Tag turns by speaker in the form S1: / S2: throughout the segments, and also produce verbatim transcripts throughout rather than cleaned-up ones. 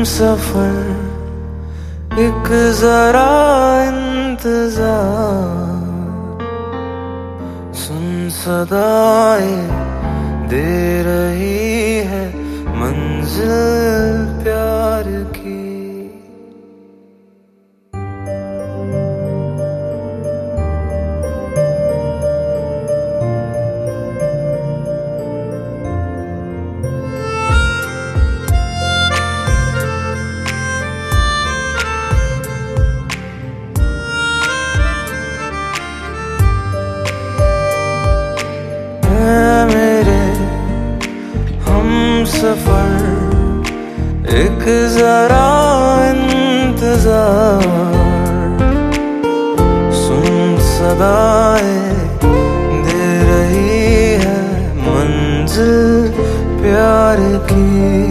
S1: सफर एक जरा इंतजार, सुन सदाएं दे रही है मंजिल प्यार की। सफर एक जरा इंतजार, सुन सदाएं दे रही है मंजिल प्यार की।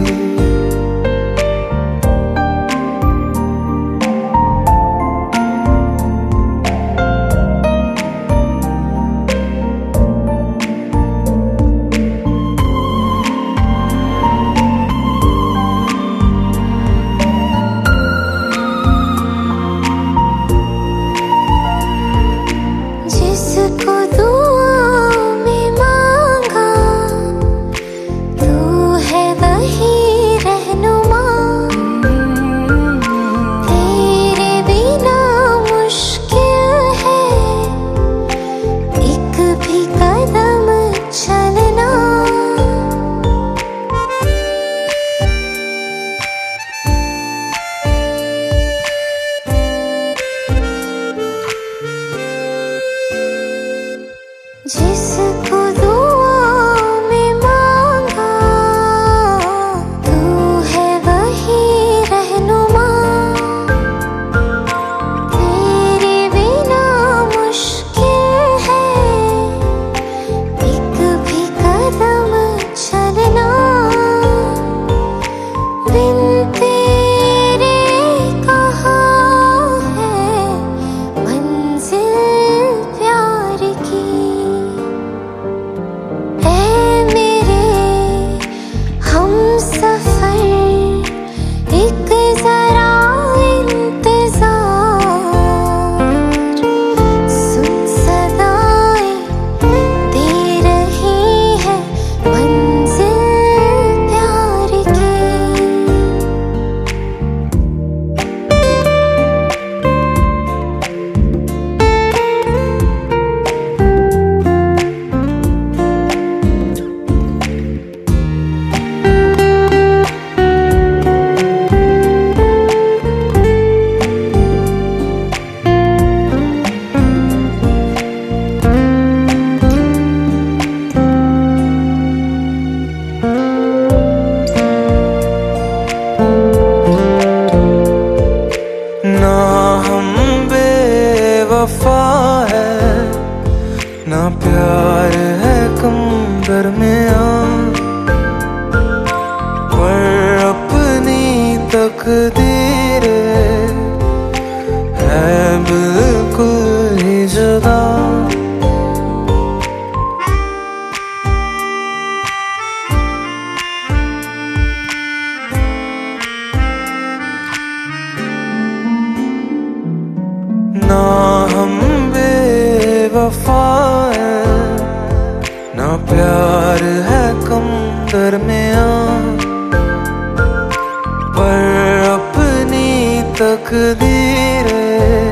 S1: जिसको दुआ में मांगा तू है वही रहनुमा, तेरे बिना मुश्किल है एक भी कदम चलना। बिन तेरे कहाँ है मंजिल प्यार की। ना हम बेवफा है ना प्यार है कम दरमियां, पर अपनी तकदीर है बिल्कुल ही जुदा। ना हम बेवफा है ना प्यार है कम दरमियां, पर अपनी तकदीर